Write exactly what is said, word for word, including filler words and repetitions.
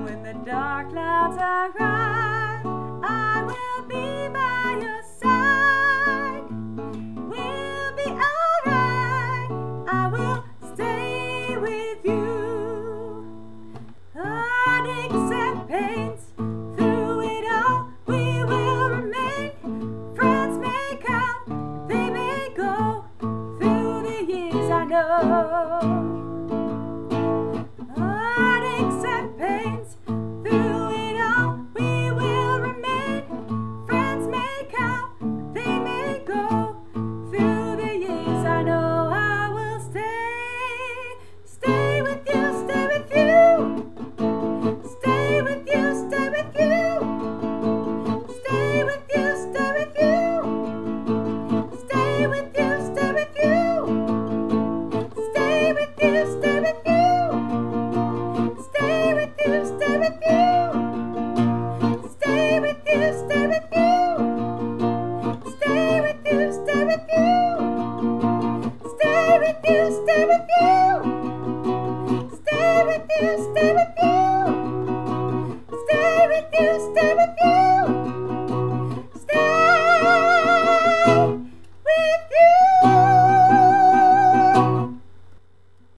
When the dark clouds arrive, I will be by your side. We'll be alright. I will stay with you. Heartaches and pains, through it all we will remain. Friends may come, they may go. Through the years I know. Heartaches and pains, through it all we will remain. Friends may come, they may go. Through the years I know I will stay. Stay with you, stay with you. Stay with you, stay with you. Stay with you, stay with you. Stay with you, stay with you. Stay with you, stay with you. Stay with you, stay with you. Stay with you, stay with you. Stay with you, stay with you. Stay with you, stay with you. Stay with you, stay with you. Stay with you, stay with you.